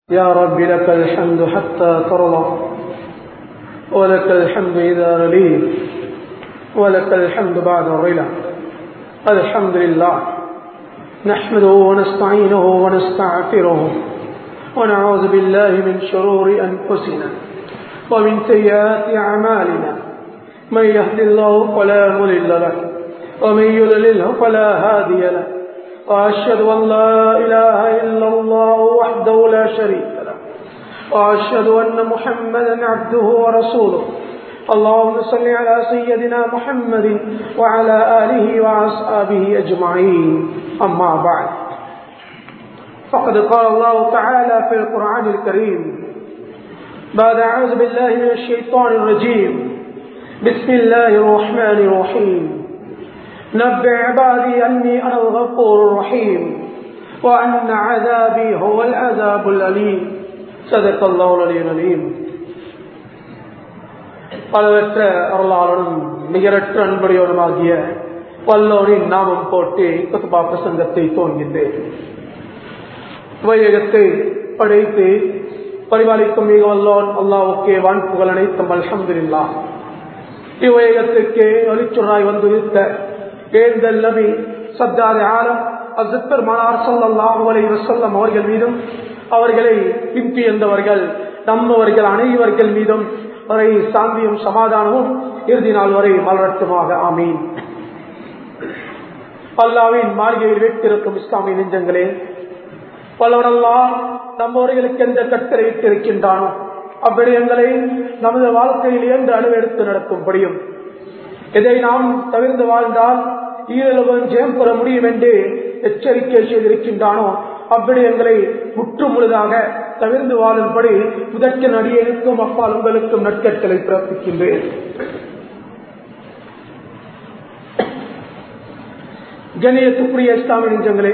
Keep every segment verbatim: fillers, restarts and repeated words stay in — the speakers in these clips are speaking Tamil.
يا رب لك الحمد حتى ترضى ولك الحمد إذا رضيت ولك الحمد بعد الرضا. الحمد لله نحمده ونستعينه ونستغفره ونعوذ بالله من شرور أنفسنا ومن سيئات أعمالنا. من يهد الله فلا مضل له ومن يضلل فلا هادي له. وأشهد أن لا إله إلا الله وحده لا شريك له وأشهد أن محمدا عبده ورسوله. اللهم صل على سيدنا محمد وعلى آله وأصحابه أجمعين. أما بعد، فقد قال الله تعالى في القرآن الكريم بعد أعوذ بالله من الشيطان الرجيم بسم الله الرحمن الرحيم. نبئ عبادي أني أنا الغفور الرحيم وأن عذابي هو العذاب الأليم. صدق الله العلي العظيم. பலவற்ற அருளாளனும் நிகரற்ற அன்புடையவனுமாகிய வல்லோரின் நாமம் போட்டு குத்பா பிரசங்கத்தை தோன்கின்றேன். வையகத்தை படைத்து பரிபாலிக்கும் மிக வல்லோன் அல்லாஹ்வுக்கே வான்புகள் அனைத்தும் அல்ஹம்துலில்லாஹ். இவ்வையகத்திற்கு ஒளிச்சுராய் வந்துவித்த ஏந்தல் நபி சத்தாரி ஆலம் ஹஸ்ரத் பெருமானார் ஸல்லல்லாஹு அலைஹி வஸல்லம் அவர்கள் மீதும் அவர்களை பின்தியந்தவர்கள் நம்மவர்கள் அனைவர்கள் மீதும் வரை சாந்தியும் சமாதானமும் இறுதி நாள் வரை மலரட்டுமாக. ஆமீன். அல்லாஹ்வின் மாளிகையில் வீட்டிருக்கும் இஸ்லாமிய நெஞ்சங்களே, பலவரெல்லாம் நம்மவர்களுக்கு எந்த கட்டளை இட்டிருக்கின்றானோ அவ்விடயங்களை நமது வாழ்க்கையில் இயன்று அளவெடுத்து நடக்கும்படியும், இதை நாம் தவிர்த்து வாழ்ந்தால் ஈரலகம் ஜெயம் பெற முடியும் என்று எச்சரிக்கை செய்திருக்கின்றானோ அவ்விடயங்களை முற்று முழுதாக தவிர்த்து வாழும்படி முதற்கு நடிகருக்கும் அப்பால் உங்களுக்கும் நற்கட்டளை பிறப்பிக்கின்றேன். கண்ணியத்துக்குரிய இஸ்லாமிய நெஞ்சங்களே,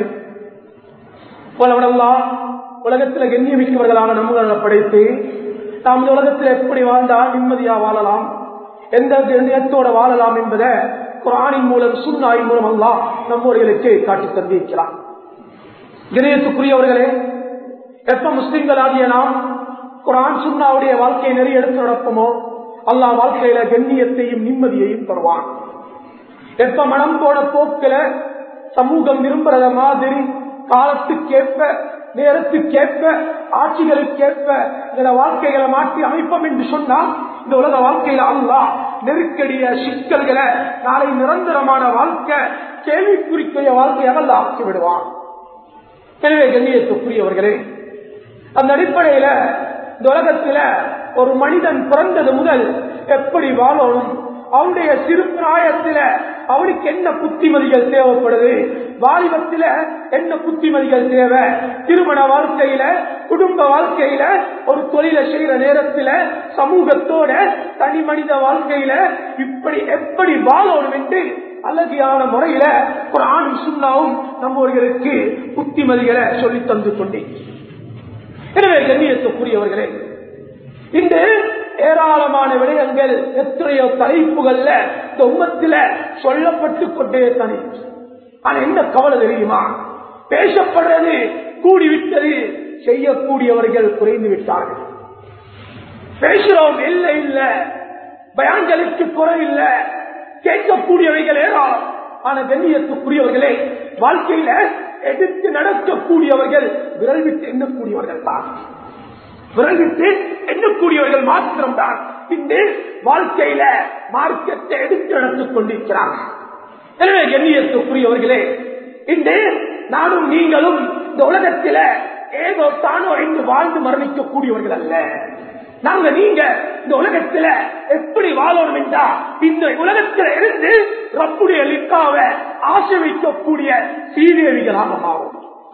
பலவரெல்லாம் உலகத்தில் கண்ணியமிக்கவர்களாக நம்மளை படைத்து நாம் இந்த உலகத்தில் எப்படி வாழ்ந்தால் நிம்மதியா வாழலாம், எந்த கண்ணியத்தோட வாழலாம் என்பதை குர்ஆனின் மூலம் சுன்னாவின் மூலம் அல்லாஹ் நம்மவர்களுக்கு காட்டி தந்திருக்கிறார். கண்ணியத்துக்குரியவர்களே, எப்ப முஸ்லிம்கள் ஆகிய நாம் குர்ஆன் சுன்னாவுடைய வாழ்க்கையை நிறைய எடுத்து நடப்போமோ அல்லாஹ் வாழ்க்கையில கண்ணியத்தையும் நிம்மதியையும் தருவான். எப்ப மனம் போன போக்கில சமூகம் விரும்புறத மாதிரி காலத்துக்கேற்ப நேரத்துக்கேற்ப ஆட்சிகளுக்கேற்ப இந்த வாழ்க்கைகளை மாற்றி அமைப்போம் என்று சொன்னால் இந்த உலக வாழ்க்கையில அல்லாஹ் நெருக்கடிய சிக்கல்களை நாளை நிரந்தரமான வாழ்க்கை கேள்விக்குறிக்குரிய வாழ்க்கையாக அல்லாஹ் ஆக்கி விடுவான். எனவே கண்ணியத்துக்குரியவர்களே, அந்த அடிப்படையில இந்த உலகத்துல ஒரு மனிதன் பிறந்தது முதல் எப்படி வாழணும், அவனுடைய சிறு பிராயத்தில அவனுக்கு என்ன புத்திமதிகள் தேவைப்படுது, வாலிபத்தில என்ன புத்திமதிகள் தேவை, திருமண வாழ்க்கையில குடும்ப வாழ்க்கையில ஒரு தொழிலை செய்யற நேரத்தில் சமூகத்தோட தனி மனித வாழ்க்கையில இப்படி எப்படி வாழணும் என்று அழகியான முறையில குர்ஆனும் சுன்னாவும் நம்மவர்களுக்கு புத்திமதிகளை சொல்லி தந்து கொண்டே. எனவே கண்ணியத்துக்குரியவர்களே, இந்த ஏராளமான விடயங்கள் எத்தனையோ தலைப்புகள்ல இந்த உம்மத்தில சொல்லப்பட்டு கொண்டே தனி. ஆனா என்ன கவலை தெரியுமா, பேசப்படுறது கூடிவிட்டது, செய்யக்கூடியவர்கள் குறைந்து விட்டார்கள். பேசுறோம் இல்லை இல்ல, பயான்களுக்கு குறையில்லை, கேட்கக்கூடியவைகள் ஏராளம். ஆனா கண்ணியத்துக்குரியவர்களே, வாழ்க்கையில எடுத்து நடக்கக்கூடியவர்கள் விரல் விட்டு எண்ணக்கூடியவர்கள் தான், விரல் விட்டு எண்ணக்கூடியவர்கள் மாத்திரம் தான் இந்த வாழ்க்கையில மார்க்கத்தை எடுத்து நடத்திக் கொண்டிருக்கிறார்கள். எனவே கண்ணியத்துக்குரியவர்களே, இந்த நானும் நீங்களும் இந்த உலகத்தில ஏதோ தானோ என்று வாழ்ந்து மரணிக்கக்கூடியவர்கள் அல்ல. நாங்க நீங்க இந்த உலகத்துல எப்படி வாழணும் என்றா இந்த உலகத்தில இருந்து ரப்புடைய லிக்காவை ஆசை வைக்கக்கூடிய சீதேவிகளாக மாறும்.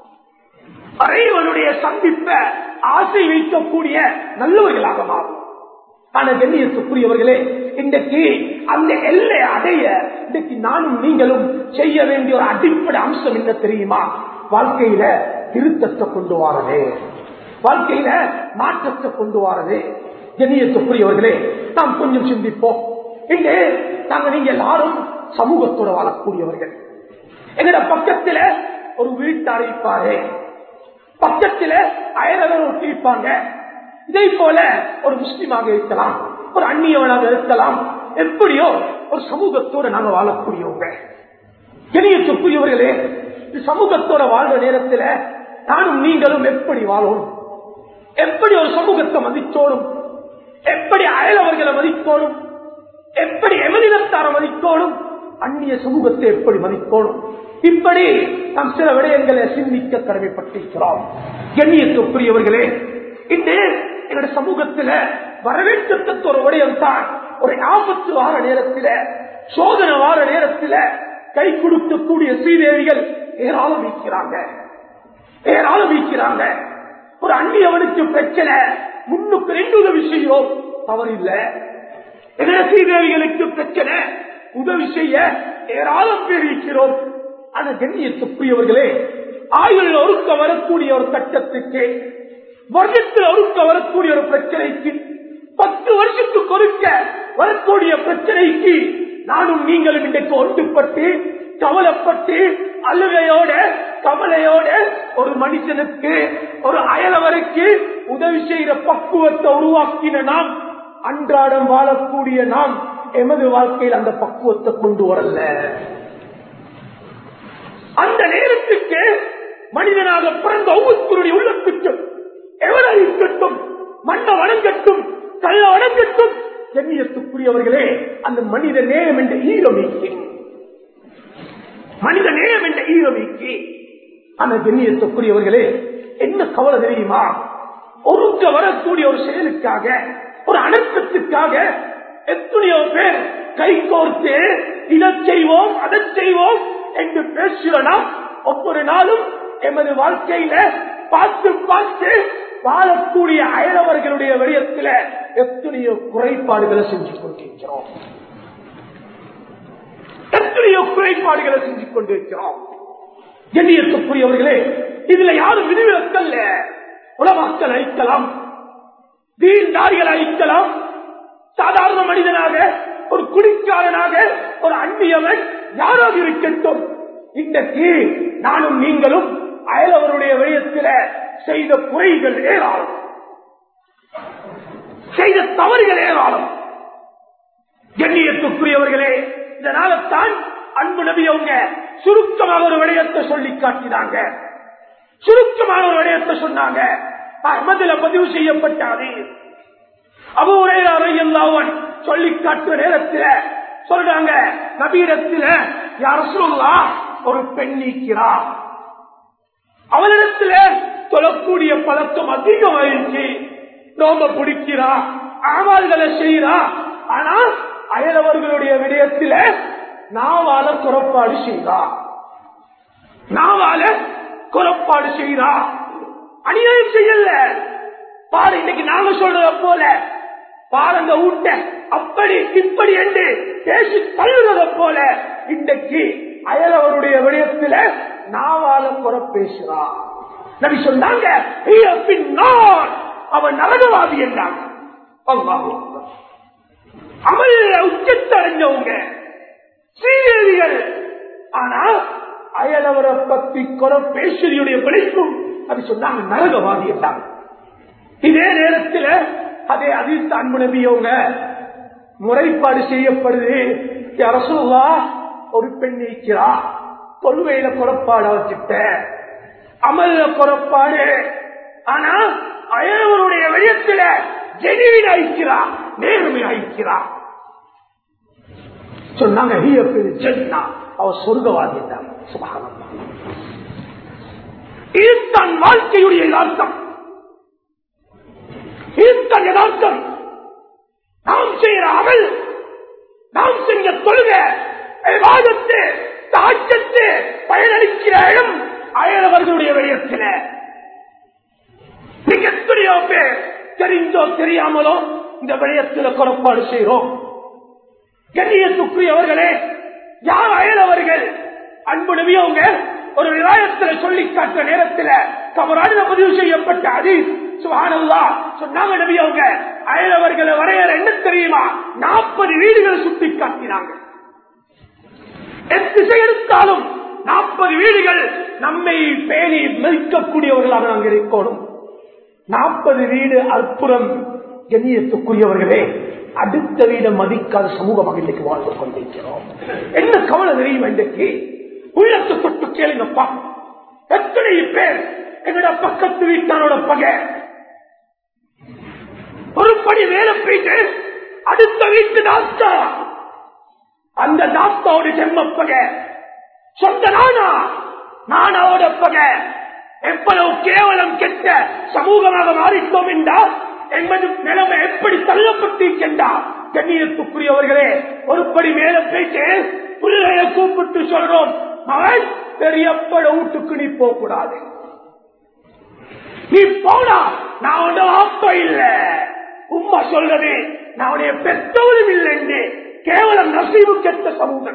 இறைவனுடைய சந்திப்ப ஆசை வைக்கக்கூடிய நல்லவர்களாக மாறும். ஆனா கண்ணியத்துக்குரியவர்களே, இன்றைக்கு அந்த எல்லை அடைய இன்றைக்கு நானும் நீங்களும் செய்ய வேண்டிய ஒரு அடிப்படை அம்சம் என்ன தெரியுமா, வாழ்க்கையில திருத்தத்தை கொண்டு வாரது, வாழ்க்கையில மாற்றத்தை கொண்டு வாரது. கண்ணியத்துக்குரியவர்களே, நாம் கொஞ்சம் சிந்திப்போம். இங்கே நாங்க நீங்க எல்லாரும் சமூகத்தோட வாழக்கூடியவர்கள். எங்கட பக்கத்துல ஒரு வீட்டு அழைப்பாரு, பக்கத்தில் அயலவர் ஒட்டிருப்பாங்க. இதே போல ஒரு முஸ்லிமாக இருக்கலாம், ஒரு அந்நியவனாக இருக்கலாம், எப்படியோ ஒரு சமூகத்தோட நாங்க வாழக்கூடியவங்க. கண்ணியத்துக்குரியவர்களே, சமூகத்தோட வாழ்ற நேரத்தில் நானும் நீங்களும் எப்படி வாழணும், எப்படி ஒரு சமூகத்தை மதித்தோடும், எப்படி அயலவர்களை மதித்தோடும், எப்படி எமனிதத்தார மதித்தோடும், அந்நிய சமூகத்தை எப்படி மதித்தோடும், இப்படி நாம் சில விடயங்களை சிந்திக்க கடமைப்பட்டிருக்கிறோம். கண்ணியத்துக்குரியவர்களே, இன்று எங்களுடைய சமூகத்தில் வரவேற்கத்தக்க ஒரு விடயம் தான், ஒரு ஆபத்து வார நேரத்தில், சோதனை வார நேரத்தில் கை கொடுக்கக்கூடிய ஸ்ரீதேவிகள் ஏராளம் வைக்கிறாங்க, ஏராளம் வைக்கிறாங்க. ஒரு அந்நியவனுக்கு பிரச்சனை, முன்னுக்கு ரெண்டு உதவி செய்யும் தவறில்லை. எங்களுடைய ஸ்ரீதேவிகளுக்கு பிரச்சனை, உதவி செய்ய ஏராளம் பேர் இருக்கிறோம். ஆனா கண்ணியத்துக்குரியவர்களே, ஆயுள் ஒருக்க வரக்கூடிய ஒரு கட்டத்துக்கு, வருடத்தில் ஒருக்க வரக்கூடிய ஒரு பிரச்சனைக்கு, பத்து வருஷத்துக்கு ஒருக்க வரக்கூடிய பிரச்சனைக்கு நானும் நீங்களும் இன்றைக்கு ஒன்றுபட்டு கவலைப்பட்டு அழுகையோட கவலையோட ஒரு மனுஷனுக்கு, ஒரு அயலவருக்கு உதவி செய்கிற பக்குவத்தை உருவாக்கின நாம், அன்றாடம் வாழக்கூடிய நாம் எமது வாழ்க்கையில் அந்த பக்குவத்தை கொண்டு வரல. அந்த நேரத்துக்கு மனிதனாக பிறந்த ஒவ்வொருவருடைய உள்ளத்துக்கு எவரை இருக்கட்டும், மண்ணை வணங்கட்டும், கல்ல வணங்கட்டும், கண்ணியத்துக்குரியவர்களே, அந்த மனித நேயம் என்ற ஈரமைக்கு, மனித நேயம் என்ற ஈரமைக்கு அந்த கண்ணியத்துக்குரியவர்களே, என்ன கவலை தெரியுமா? ஒருக்க வரக்கூடிய ஒரு செயலுக்காக, ஒரு அனர்த்தத்துக்காக எத்தனையோ பேர் கை கோர்த்து இதை செய்வோம் அதை செய்வோம் என்று பேசுகிறோம். ஒவ்வொரு நாளும் எமது வாழ்க்கையில பார்த்து பார்த்து வாழக்கூடிய அயலவர்களுடைய விடயத்தில் எத்தனையோ குறைபாடுகளை செஞ்சு கொண்டிருக்கிறோம், எத்தனையோ குறைபாடுகளை செஞ்சு கொண்டிருக்கிறோம். கண்ணியத்துக்குரியவர்களே, இதுல யாரும் விதிவிலக்கல்ல. உலமாக்கள் அழிக்கலாம், தீன்தாரிகள் அழிக்கலாம், சாதாரண மனிதனாக, ஒரு குடிக்காரனாக, ஒரு அந்நியவன் யாராக இருக்கட்டும், இன்றைக்கு நானும் நீங்களும் அயலவருடைய விடயத்தில் செய்த குறைகள் ஏராளம், செய்த தவறுகள் ஏராளம். கண்ணியத்துக்குரியவர்களே, இதனால தான் அன்பு நபி அவங்க சுருக்கமாக ஒரு விடயத்தை சொல்லி காட்டினாங்க, சுருக்கமான ஒரு விடயத்தை சொன்னாங்க. அஹ்மதுல பதிவு செய்யப்பட்டாது. அபூ ஹுரைரா ரலியல்லாஹு அன்ஹு சொல்லி காட்டுற நேரத்தில் சொல்றாங்க, நபியிடத்தில் யா ரசூலுல்லாஹ், ஒரு பெண் இருக்கிறார், அவளிடத்தில் தொழக்கூடிய பழக்கம் அதிகமாயிடுச்சு, நோம்ப பிடிக்கிறா, அமல்களை செய்யறா, ஆனா அயலவர்களுடைய விடயத்தில் நாவால குறப்பாடு செய்யறா, நாவால குறப்பாடு செய்யறா, அநியாயம் செய்யல. பாரு, இன்னைக்கு நாங்க சொல்றத போல பாருங்க ஊட்ட அப்படி இப்படி என்று பேசி தள்ளுறத போல இன்றைக்கு அயலவருடைய விடயத்தில் நாவால குற பேசுறா. நபி சொன்னாங்க, அவன் நரகவாதி என்றாங்க. அமல் உச்சத்தடைஞ்சவங்க ஸ்ரீதேவிகள், ஆனா அயலவரை பத்தி குற பேசுறியுடைய விளைக்கும் அப்படி சொன்னாங்க, நரகவாதி என்றாங்க. இதே நேரத்தில் அதே ஹதீஸ் அன்பு நபியவங்க முறைப்பாடு செய்யப்படுது, ரசூலுல்லாஹ், ஒரு பெண் இருக்கிறா, தொழுவையில குறப்பாடு வச்சுட்ட, அமல்ல குறப்பாடு, ஆனா அயலவருடைய விடயத்தில் ஜெனிவின் அழிக்கிறா, நேர்மை அழிக்கிறா. சொன்னாங்க, அவர் சொர்க்கவாதி என்றாங்க. சுப்ஹானல்லாஹ். இதுதான் வாழ்க்கையுடைய யதார்த்தம், இதுதான் யதார்த்தம். நாம் செய்கிற அமல், நாம் செஞ்ச தொழுகை, இபாதத்து, தஹஜ்ஜுத் பயனளிக்கிற இடம் அயலவர்களுடைய விடயத்தில். நீங்க எத்தனையோ பேர் தெரிந்தோ தெரியாமலோ இந்த விடயத்தில் குறப்பாடு செய்கிறோம். கண்ணியத்துக்குரியவர்களே, யார் அயலவர்கள்? அன்பு நபியவங்க ஒரு விவாதத்தில் சொல்லி காட்ட நேரத்தில் கபரான பதிவு செய்யப்பட்ட ஹதீஸ், சுப்ஹானல்லாஹ், சொன்னாங்க நபியவங்க, அயலவர்களை வரையற என்ன தெரியுமா? நாற்பது வீடுகள் சுட்டி காட்டினாங்க. திசை எடுத்தாலும் நாற்பது வீடுகள் நம்மை பேணி மதிக்கக்கூடியவர்களாக நாங்கள் இருக்கணும். நாற்பது வீடு அற்புதம். கண்ணியத்துக்குரியவர்களே, அடுத்த வீட மதிக்காத சமூகமாக இன்றைக்கு வாழ்ந்து கொண்டிருக்கிறோம். என்ன கவலை தெரியும்? இன்றைக்கு உள்ளத்து தொட்டு கேளுங்கப்பா, எத்தனை பேர் எங்கட பக்கத்து வீட்டாரோட பகை, ஒரு படி வேலை போயிட்டு அடுத்த வீட்டு தாஸ்தா, அந்த தாஸ்தாவோட ஜென்ம பகை, சொந்த நானா நானாவோட பகை. எவ்வளவு கேவலம் கெட்ட சமூகமாக மாறிட்டோம் என்றால் என்பது நிலைமை எப்படி தள்ளப்பட்டிருக்கின்றா. கண்ணியத்துக்குரியவர்களே, ஒரு படி மேல போயிட்டு பிள்ளைய கூப்பிட்டு சொல்றோம், மகன் பெரியப்பட வீட்டுக்கு நீ போக கூடாது, நீ போனா நான் உன்ன அப்ப இல்ல, உம்மா சொல்றது நான் உடைய பெற்றவரும் இல்லை என்று கேவலம் நசீபு கெட்ட சமூகம்.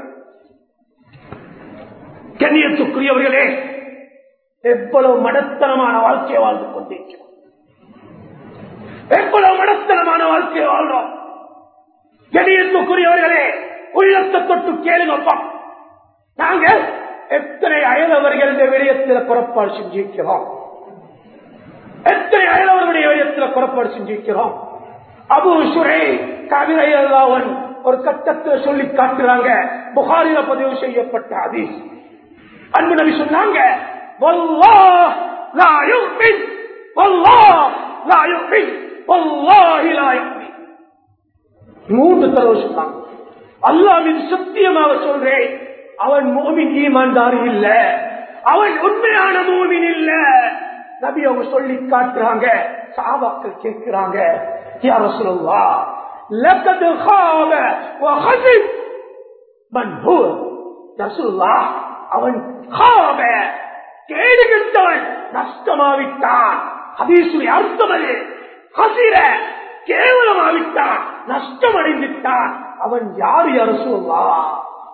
கண்ணியத்துக்குரியவர்களே, எவ்வளவு மடத்தனமான வாழ்க்கையை வாழ்ந்து கொண்டிருக்கிறோம், எவ்வளவு மடத்தனமான வாழ்க்கையை வாழ்றோம். கண்ணியத்துக்குரியவர்களே, உள்ளத்தை தொட்டு கேளுங்கப்பா, நாங்க எத்தனை அயலவர்கள் இந்த விடயத்தில் புறப்பாடு செஞ்சிருக்கிறோம், எத்தனை அயலவர்களுடைய விடயத்தில் புறப்பாடு செஞ்சிருக்கிறோம். அபூ சுரை கபிரையல்லாஹன் ஒரு கட்டத்தில் சொல்லி காட்டுறாங்க, புகாரில பதிவு செய்யப்பட்ட ஹதீஸ். அன்பு நபி சொன்னாங்க, வல்லாஹ் லா யுமின், வல்லாஹ் லா யுமின், வல்லாஹி லா யுமின். மூன்று தடவை சொன்னாங்க. அல்லாஹ்வின் சத்தியமாக சொல்றேன், அவன் முஃமின் ஈமான்தாரி இல்ல, அவன் உண்மையான முஃமின் இல்ல. நபி அவங்க சொல்லி காட்டுறாங்க. சஹாபாக்கள் கேட்கிறாங்க, யா ரசூலுல்லாஹ் லகத் காப வ ஹஸிப் மன் ஹுவ? ரசூலுல்லாஹ், அவன் காப கேடுகெட்டவன், நஷ்டமாவிட்டான். ஹதீஸுடைய அர்த்தம் அது. ஹஸிர கேவலமாவிட்டான், நஷ்டம் அடைந்துட்டான். அவன் யார் யா ரசூலுல்லாஹ்?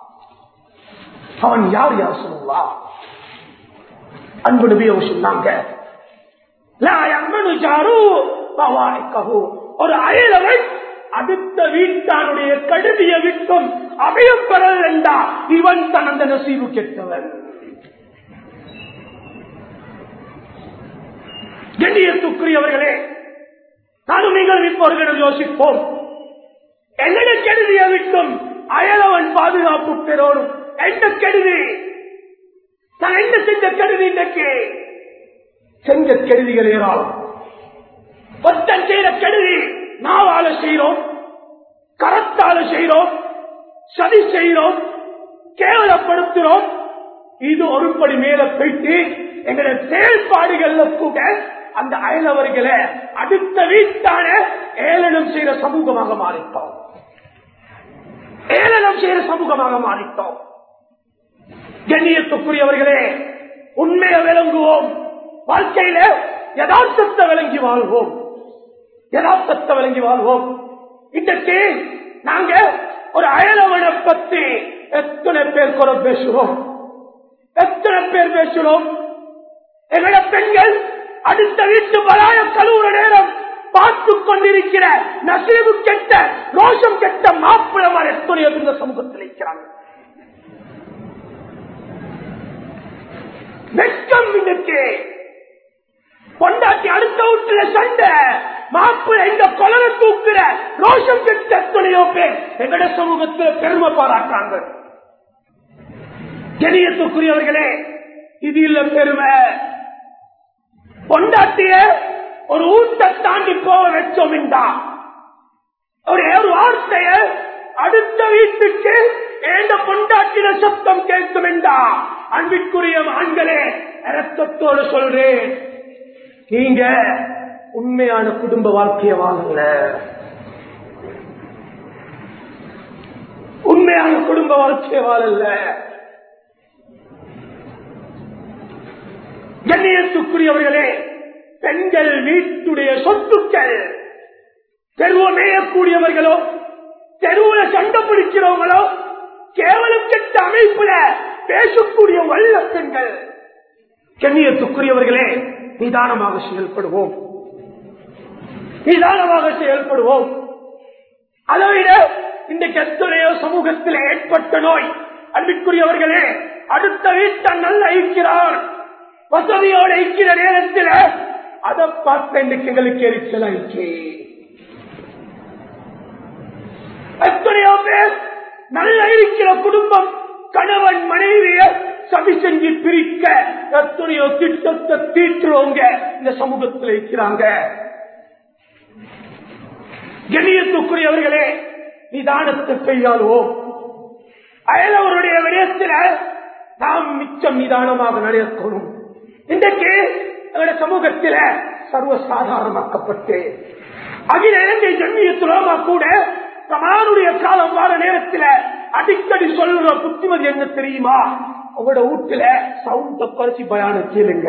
அவன் யார் யா ரசூலுல்லாஹ்? அன்பு நபி அவங்க சொன்னாங்க, லா யமனு ஜாரு பவாயிகஹு. ஒரு அயலவன் அடுத்த வீட்டானுடைய கடுதியை விட்டும் அபயம் பெறல் என்றா இவன் தன் அந்த நசீபு கெட்டவன். கண்ணியத்துக்குரியவர்களே, நானும் நீங்கள் இப்போது யோசிப்போம், என்னென்ன கெடுதியை விட்டும் அயலவன் பாதுகாப்பு பெறணும். என்ன கெடுதி? நான் என்ன செஞ்ச கெடுதி? இன்றைக்கு செஞ்ச கெடுதிகள் ஏறாலும். ஒத்தன் செய்த கெடுதி நாவால செய்யறோம், கரத்தால செய்யறோம், சதி செய்யறோம், கேவலப்படுத்துறோம். இது ஒருபடி மேல போயிட்டு எங்களுடைய செயல்பாடுகள்ல கூட அந்த அயலவர்களை அடுத்த வீட்டான ஏளனம் செய்யற சமூகமாக மாறிட்டோம், ஏளனம் செய்யற சமூகமாக மாறிட்டோம். கண்ணியத்துக்குரியவர்களே, உண்மையை விளங்குவோம், வாழ்க்கையில யதார்த்தத்தை விளங்கி வாழ்வோம், யதார்த்தத்தை விளங்கி வாழ்வோம். இன்றைக்கு நாங்க ஒரு அயலவனை பத்தி எத்தனை பேர் கூட பேசுறோம், எத்தனை பேர் பேசுறோம். எங்களோட பெண்கள் அடுத்த வீட்டு பலாய கழுவுற நேரம் பார்த்து கொண்டிருக்கிற நசீபு கெட்ட ரோஷம் கெட்ட மாப்பிளமார் எத்தனை இந்த சமூகத்தில் இருக்கிறாங்க. வெட்கம் இன்றைக்கு. பொண்டாட்டி அடுத்த வீட்டுல சண்டை, மாப்பிள்ளை இந்த கொலரை தூக்குற ரோஷம் கெட்ட எத்தனையோ பேர் எங்கட சமூகத்தில் பெருமை பாராட்டாங்க. கண்ணியத்துக்குரியவர்களே, இது இல்ல பெருமை. பொண்டாட்டிய ஒரு ஊட்ட தாண்டி போக வச்சோம் என்றா ஒரு வார்த்தைய அடுத்த வீட்டுக்கு ஏண்ட பொண்டாட்டின சத்தம் கேட்கும் என்றா, அன்பிற்குரிய ஆண்களே, இரத்தத்தோடு சொல்றேன், நீங்க உண்மையான குடும்ப வாழ்க்கையை வாழல, உண்மையான குடும்ப வாழ்க்கையை வாழல. கண்ணியத்துக்குரியவர்களே, பெண்கள் வீட்டுடைய சொத்துக்கள், தெருவ மேயக்கூடியவர்களோ தெருவுல சண்டை பிடிக்கிறவங்களோ கேவலம் கெட்ட அமைப்புல பேசக்கூடிய வல்ல பெண்கள். கண்ணியத்துக்குரியவர்களே, நிதானமாக செயல்படுவோம், நிதானமாக செயல்படுவோம். அதை விட இந்த கெத்துறையோ சமூகத்தில் ஏற்பட்ட நோய், அன்பிற்குரியவர்களே, அடுத்த வீட்டை நல்ல ஐக்கிறார், வசதியோட இருக்கிற நேரத்தில் அதை பார்த்த இன்னைக்கு எங்களுக்கு எரிச்சலாயிற்று. எத்தனையோ பேர் நல்ல இருக்கிற குடும்பம் கணவன் மனைவிய சதி செஞ்சு பிரிக்க எத்தனையோ திட்டத்தை தீட்டுறவங்க இந்த சமூகத்தில் இருக்கிறாங்க. கண்ணியத்துக்குரியவர்களே, நிதானத்தை கையாளுவோம். அயலவருடைய விடயத்தில் நாம் மிச்சம் நிதானமாக நடக்கணும். இன்றைக்கு எங்களுடைய சமூகத்தில் சர்வசாதாரணமாக்கப்பட்டு அகில இலங்கை ஜம்மியத்துலமா கூட சமானுடைய காலம் வார நேரத்தில் அடிக்கடி சொல்ற புத்திமதி என்ன தெரியுமா? அவங்களோட வீட்டுல சவுண்ட குறைச்சி பயானம் கேளுங்க.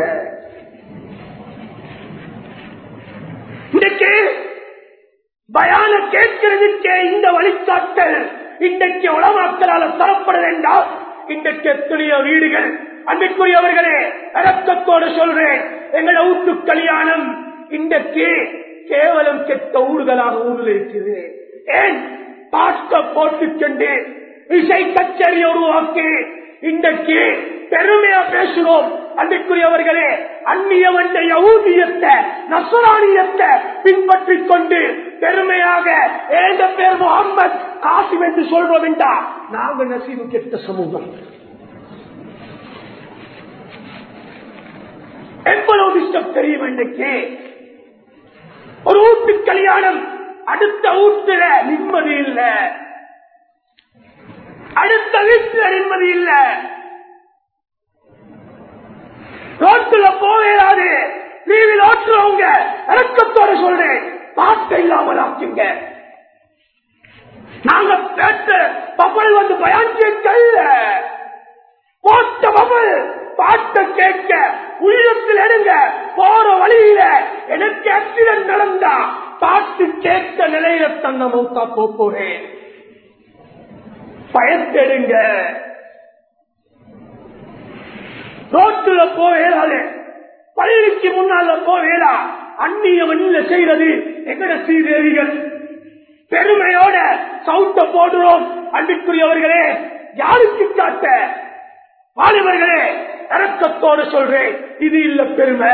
இன்றைக்கு பயான கேட்கிறதுக்கே இந்த வழிகாட்டல் இன்றைக்கு உலமாக்களால் தரப்பட வேண்டாம். இன்றைக்கு எத்தனையோ வீடுகள், அன்றைக்குரியவர்களே இரக்கத்தோடு சொல்றேன், எங்களோட வீட்டு கல்யாணம் இன்றைக்கு கேவலம் கெட்ட ஊர்களாக ஊரில் இருக்குது. ஏன் பாட்ட போட்டுக்கொண்டு இசை கச்சேரி உருவாக்கி இன்றைக்கு பெருமையா பேசுகிறோம். அன்றைக்குரியவர்களே, அந்நியவண்ட யஹூதியத்தை நஸ்ரானியத்தை பின்பற்றிக் கொண்டு பெருமையாக ஏந்த பேர் முகம்மது காசிம் என்று சொல்றோம் என்றா நாங்கள் நசீபு கெட்ட சமூகம். எவ்வளவு இஷ்டம் தெரியும். இன்றைக்கு ஒரு வீட்டு கல்யாணம், அடுத்த வீட்டுல நிம்மதி இல்ல, அடுத்த வீட்டுல நிம்மதி இல்ல, ரோட்டுல போவேறாது, லீவில் ஓட்டுறவங்க இறக்கத்தோடு சொல்றேன், பாட்டை இல்லாமல் ஆக்குங்க. நாங்க பேட்ட பபல் வந்து பயன் கேட்கல, போட்ட பபல் பாட்டை கேட்க உள்ளத்தில் எடுங்க. போற வழியில எனக்கு ஆக்சிடென்ட் நடந்தா பாட்டு கேட்க நிலையில தன்னை மௌத்தா போறேன். பயத்தெடுங்க. ரோட்டுல போவேடாது, பள்ளிக்கு முன்னால போவேடா. அந்நிய மண்ணில செய்யறது எங்கட சீதேவிகள் பெருமையோட சவுண்ட போடுறோம். அன்பிற்குரியவர்களே, யாருக்கு காட்ட? வாலிபர்களே, இரக்கத்தோடு சொல்றேன், இது இல்ல பெருமை,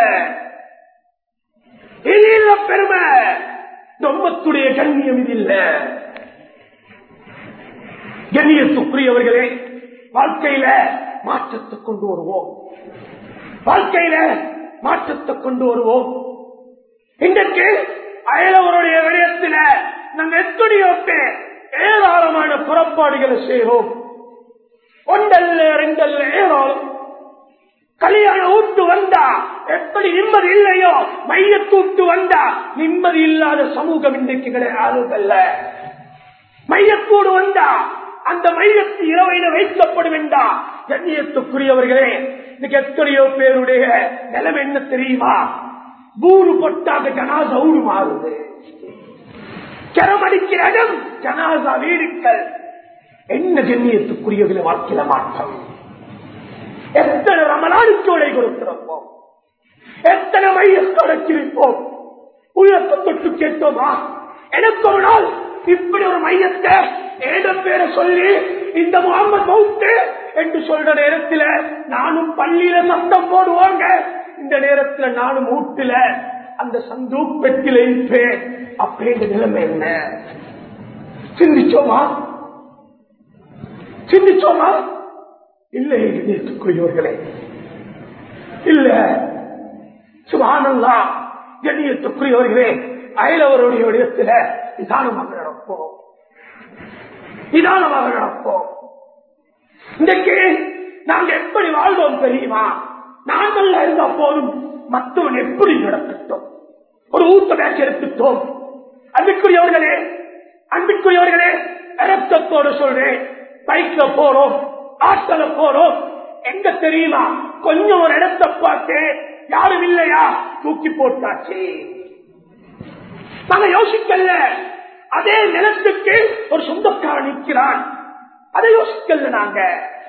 இது இல்ல பெருமை. நம்மத்துடைய கண்ணியம் இது இல்ல. கண்ணியத்துக்குரியவர்களே, வாழ்க்கையில மாற்றத்தை கொண்டு வருவோம். வாழ்க்கையில மாற்றத்தை கொண்டு வருவோம். இன்றைக்கு அயலவருடைய விடயத்தில நாங்கள் எத்தனையோ பேர் ஏராளமான புறப்பாடுகளை செய்கிறோம். ஒன்றல்ல ரெண்டல்ல ஏராளம். கல்யாண ஊட்டு வந்தா எப்படி நிம்மதி இல்லையோ, மையத்தூட்டு வந்தா நிம்மதி இல்லாத சமூகம் இன்றைக்கு ஆளுகல்ல. மையத்தூடு வந்தா அந்த மையத்து இரவையில வைக்கப்படும் என்றா கண்ணியத்துக்குரியவர்களே, இன்னைக்கு எத்தனையோ பேருடைய நிலைமை என்ன தெரியுமா? பூரு பொட்டாக ஜனாசா ஊடு மாறுது. கரமடிக்கிற இடம் ஜனாசா வீடுகள். என்ன கண்ணியத்துக்குரியவர்களை வாழ்க்கையில மாற்றம். எத்தனை ரமலானுக்கு உடை கொடுத்திருப்போம், எத்தனை மையத்தோட கிழிப்போம். உயர்த்த தொட்டு கேட்டோமா? எனக்கு ஒரு நாள் இப்படி ஒரு மையத்தை ஏழு பேரை சொல்லி இந்த முகமது மௌத்து என்று சொல்ற நேரத்தில் நானும் பள்ளியில சத்தம் போடுவாங்க. இந்த நேரத்தில் நானும் வீட்டுல அந்த சந்தூக் பெட்டில இருப்பேன். அப்படின்ற நிலைமை என்ன? சிந்திச்சோமா? சிந்திச்சோமா? இல்லை கண்ணியத்துக்குரியவர்களே, இல்ல. சுப்ஹானல்லாஹ். கண்ணியத்துக்குரியவர்களே, அயலவருடைய இடத்துல நிதானமாக நடப்போம், நிதானமாக நடப்போம். இன்றைக்கு நாங்க எப்படி வாழ்வோம் தெரியுமா? நாங்கள் இருந்த போதும் மற்றவன் எப்படி நடக்கட்டும். ஒரு ஊத்த பேச்சு எடுத்துட்டோம். அன்பிற்குரியவர்களே, அன்பிற்குரியவர்களே, இரக்கத்தோடு சொல்றேன், பைக்ல போறோம், ஆட்டோல போறோம். எங்க தெரியுமா? கொஞ்சம் ஒரு இடத்தை பார்த்து யாரும் இல்லையா, தூக்கி போட்டாச்சு. நாங்க யோசிக்கல. அதே நிலத்துக்கு ஒரு சொந்தக்காரன் நிற்கிறான், அதை யோசிக்கல. நாங்க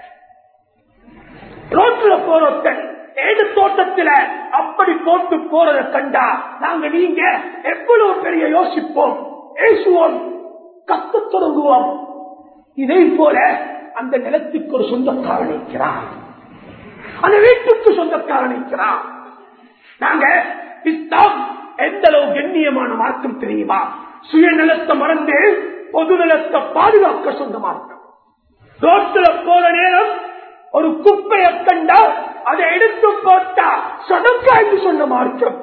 ரோட்ல போறோம், ஏடு தோட்டத்தில் அப்படி போட்டு போறதை கண்டா நாங்க நீங்க எவ்வளவு பெரிய யோசிப்போம், பேசுவோம், கத்த தொடங்குவோம். இதை போல அந்த நிலத்துக்கு ஒரு சொந்தக்காரன் இருக்கிறான், அந்த வீட்டுக்கு சொந்தக்காரன் இருக்கிறான். நாங்க இஸ்லாம் எந்த அளவு கண்ணியமான மார்க்கம் தெரியுமா? சுயநலத்தை மறந்து பொது நலத்தை பாதுகாக்க சொந்த மார்க்கம். ரோட்டில் போற நேரம் ஒரு குப்பையை கண்டா அதை எடுத்து போட்டா சதக்கா என்று சொன்ன மார்க்கம்.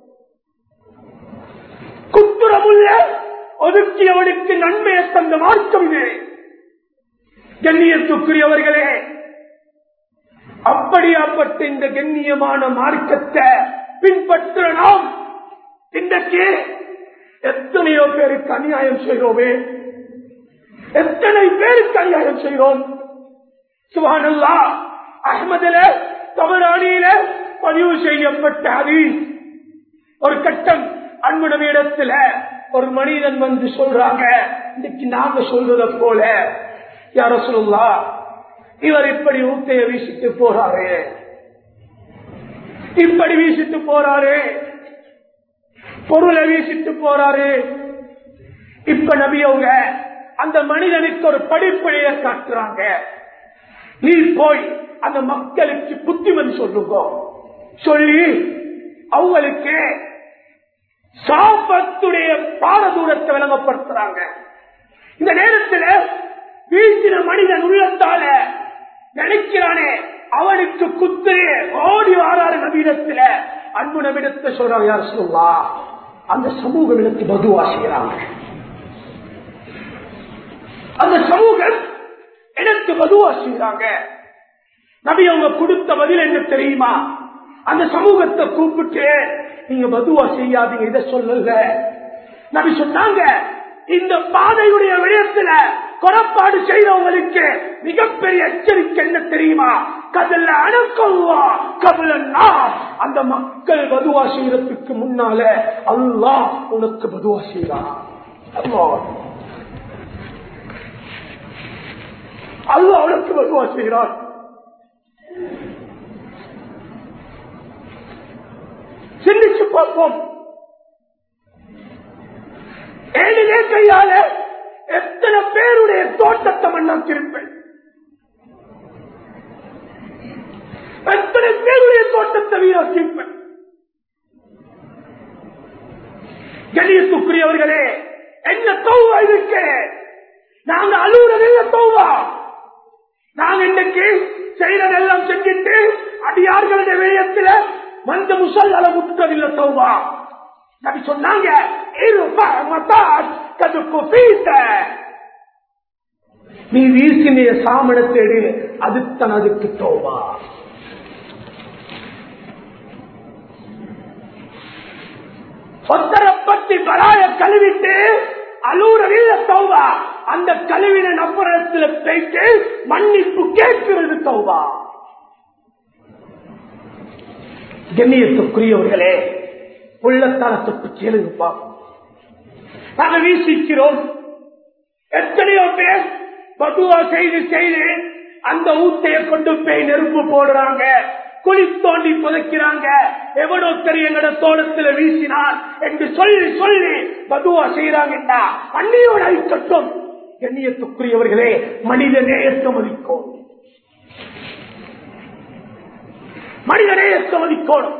குத்துறமுள்ள ஒதுக்கியவனுக்கு நன்மையை தந்த மார்க்கம் இது. கண்ணியத்துக்குரியவர்களே, அப்படியாப்பட்ட இந்த கண்ணியமான மார்க்கத்தை பின்பற்ற நாம் இன்றைக்கு எத்தனையோ பேருக்கு அநியாயம் செய்கிறோமே, எத்தனை பேருக்கு அநியாயம் செய்கிறோம். சுப்ஹானல்லாஹ், அஹ்மதுல தபரானியில பதிவு செய்யப்பட்ட ஹதீஸ். ஒரு கட்டம் அன்பு நபியிடத்துல ஒரு மனிதன் வந்து சொல்றாங்க, இன்னைக்கு நாங்க சொல்றத போல யா ரசூலுல்லாஹ், இவர் இப்படி ஊத்தைய வீசிட்டு போறாரு, இப்படி வீசிட்டு போறாரு, பொருளை வீசிட்டு போறாரு. இப்ப நபியவங்க அந்த மனிதனுக்கு ஒரு படிப்படியை காட்டுறாங்க. நீ போய் அந்த மக்களுக்கு புத்திமதி சொல்லுங்க, சொல்லி அவங்களுக்கு சாபத்துடைய பாரதூரத்தை விளங்கப்படுத்துறாங்க. இந்த நேரத்தில் வீசின மனிதன் உள்ளத்தால நினைக்கிறானே, அவனுக்கு குத்திரே ஓடி வாராரு நபியிடத்தில். அன்பு நபியிடத்தை சொல்றாங்க, யார் சொல்லுவா அந்த சமூகம் எனக்கு பதுவா செய்யறாங்க, அந்த சமூகம் எனக்கு பதுவா செய்யறாங்க. நபி அவங்க கொடுத்த பதில் என்ன தெரியுமா? அந்த சமூகத்தை கூப்பிட்டு நீங்க பதுவா செய்யாதீங்க, இதை சொல்லல. நபி சொன்னாங்க, இந்த பாதையுடைய விடயத்துல குறப்பாடு செய்யறவங்களுக்கு மிகப்பெரிய எச்சரிக்கை என்ன தெரியுமா? கதல்ல அணக்கல்லா கபலன்னா, அந்த மக்கள் பதுவா செய்யறதுக்கு முன்னால அல்லாஹ் உனக்கு பதுவா செய்யறான். அல்லாஹ் அல்லாஹ் உனக்கு பதுவா செய்கிறான். சிந்திச்சு பார்ப்போம். ஏழிலே கையால எத்தனை பேருடைய தோட்டத்தை மண்ணாக்கிருப்பேன், எத்தனை பேருடைய தோட்டத்தை வீணாக்கிருப்பேன். கண்ணியத்துக்குரியவர்களே, என்ன தௌவா இருக்கு? நாங்க அலுவலக தௌவா, நாங்க இன்னைக்கு செய்யறதெல்லாம் செஞ்சுட்டு அடியார்களுடைய விடயத்தில் மந்த முசல்ல விட்டதில்லை தௌவா. நபி சொன்னாங்க, நீ வீசினிய சாமனத்தேடு, அதுதான் அதுக்கு தௌவா. ஒத்தரப்பட்டி பலாய கழுவிட்டு அலூரில் தௌவா. அந்த கழுவின நபரத்தில் போயிட்டு மன்னிப்பு கேட்கிறது தௌவா. கண்ணியத்துக்குரியவர்களே, உள்ளத்தால தொட்டு கேளுங்க பார்ப்போம். நாங்கள் வீசிக்கிறோம். எத்தனையோ பேர் பதுவா செய்து செய்து அந்த ஊத்தையை கொண்டு போய் நெருப்பு போடுறாங்க, குழி தோண்டி புதைக்கிறாங்க. எவனோ தெரிய எங்கட தோட்டத்தில் வீசினார் என்று சொல்லி சொல்லி பதுவா செய்யறாங்கடா. அன்னியோட ஐக்கட்டும். கண்ணியத்துக்குரியவர்களே, மனித நேயத்தை மதிக்கும், மனித நேயத்தை மதிக்கணும்.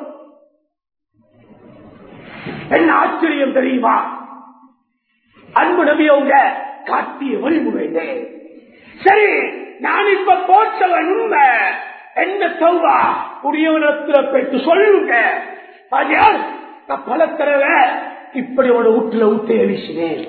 என்ன ஆச்சரியம் தெரியுமா? அன்பு நபி அவங்க காட்டிய வழிமுறையிலே, சரி நான் இப்ப போட்டவன் உண்மை என்ன தௌவா உரியவனத்தில் போயிட்டு சொல்லுங்க. பல தடவை இப்படி உட வீட்டுல ஊட்ட வீசினேன்,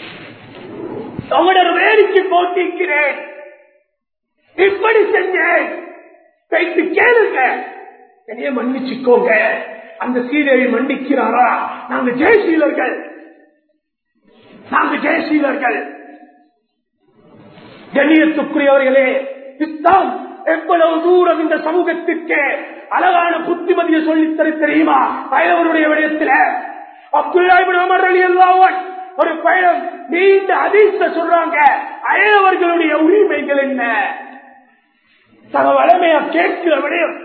அவனோட வேடிக்கை போட்டிருக்கிறேன், இப்படி செஞ்சேன், போயிட்டு கேளுங்க, என்னைய மன்னிச்சுக்கோங்க. அந்த சீதையை மன்னிக்கிறாரா? நாங்க ஜெயசீலர்கள், நாங்க ஜெயசீலர்கள். கண்ணியத்துக்குரியவர்களே, இஸ்லாம் எவ்வளவு தூரம் இந்த சமூகத்திற்கு அழகான புத்திமதியை சொல்லித் தர தெரியுமா? பயணவருடைய விடயத்தில் அப்துல்லா இப்னு உமர் ரலியல்லாஹு அன்ஹு ஒரு பயணம் நீண்ட ஹதீஸ சொல்றாங்க. அயலவர்களுடைய உரிமைகள் என்ன? தக வளமையா கேட்கிற விடயம்,